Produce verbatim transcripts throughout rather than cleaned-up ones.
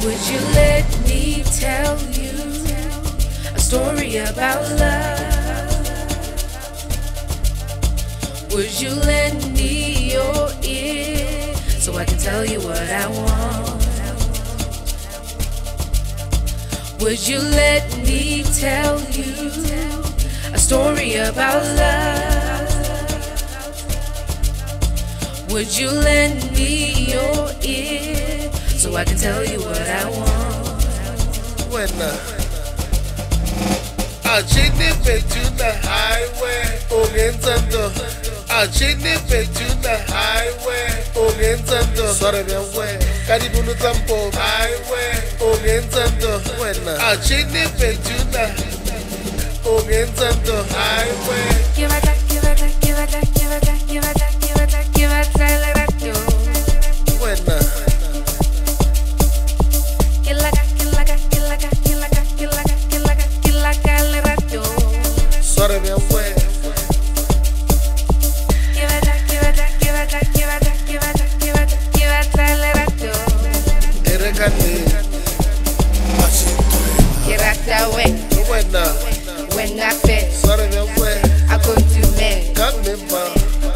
Would you let me tell you a story about love? Would you lend me your ear so I can tell you what I want? Would you let me tell you a story about love? Would you lend me your ear so I can tell you what I want? When uh, I change it to the highway, Orientando. I change it to the highway, Orientando. Sorry, man, way. Caribunu Tampo, highway, Orientando. When uh, I change it to the Orientando highway. Give a da, give a da, give a da, give a da, give a da, give a da, give a da, let it go. When uh, sorry, man, way. Give a da, give a da, give a da, give a da, give a da, give a da, give a da, let it go. Erekani. Get out that way. When uh, When I fit, sorry, man, way. I go to me. Come in, man.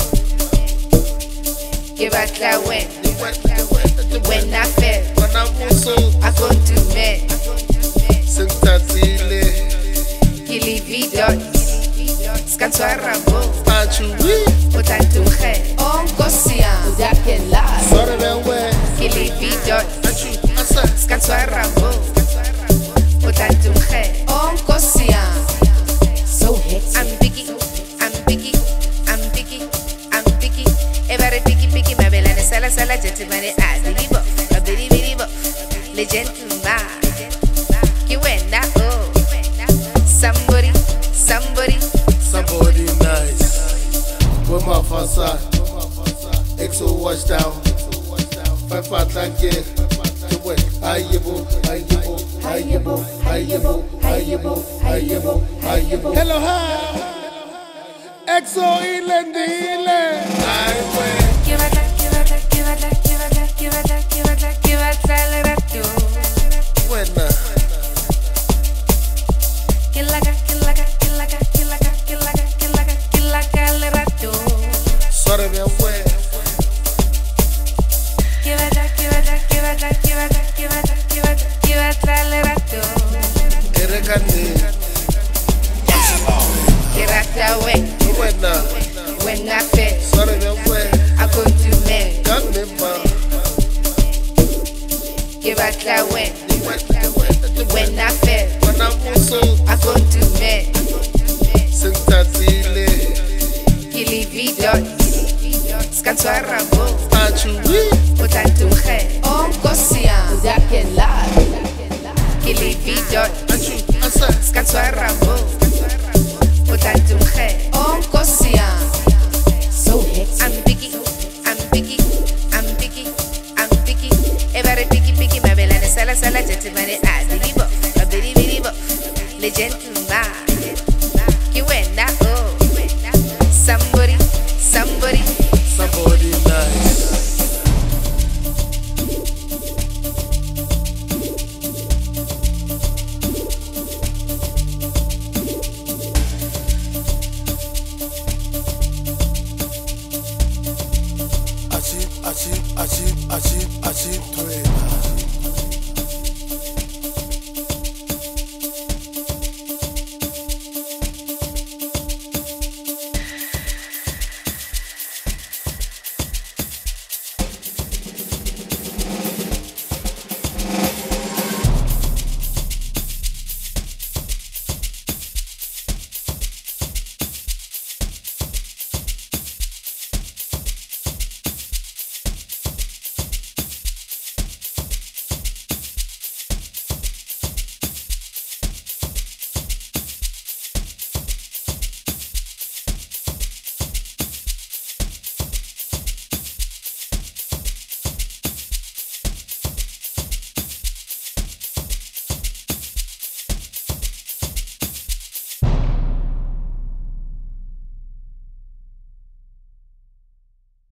Give out that way. When I fit, When I'm also I go to me. Sintatile. Kili vidot. Skanswa rabo. Achuwi. Utantunche. Onkosia. Udakela. Sorry, man, way. Kili vidot. Achu, asa. Skanswa rabo. Utantunche. Onkosia. So hectic. I'm Biggie. I'm Biggie. I'm Biggie. I'm Biggie. Every picky picky. My belly sala sala gentleman. I believe it. I believe it. Legend man. You went that oh. Somebody, somebody. Somebody nice. With my facade. Exo watch down. Five part like it. To win. Ayebo, ayebo, ayebo, ayebo, ayebo, ayebo, ayebo. Hello, hi. Exo ilendile. Highway. Give a da, give a da, give a da, give a da, give a da, give a da, give a da, let it go. When uh, Killaga, killaga, killaga, killaga, killaga, killaga, killaga, let it go. sorry, man, way. Give a da, give a da, give a da, give a da, give a da, give a da, give a da, let it go. Erekani. Get out that way. When uh, When I fit, sorry, man, way. I go to me. Come in, man. Give out that way. When I fit, When I'm also I go to me. Sintatile. Kili vidot. Skanswa rabo. Achuwi. Utantunche. Onkosia. Udakela. Kili vidot. Achu, asa. Skanswa rabo. Utantunche. Onkosia. So hectic. I'm Biggie. I'm Biggie. I'm Biggie. I'm Biggie. Every picky picky. My belly sala sala gentleman. I believe it. I believe it. Legend man. You went that oh. Somebody, somebody. Somebody nice. Achieve, achieve, achieve, achieve, achieve,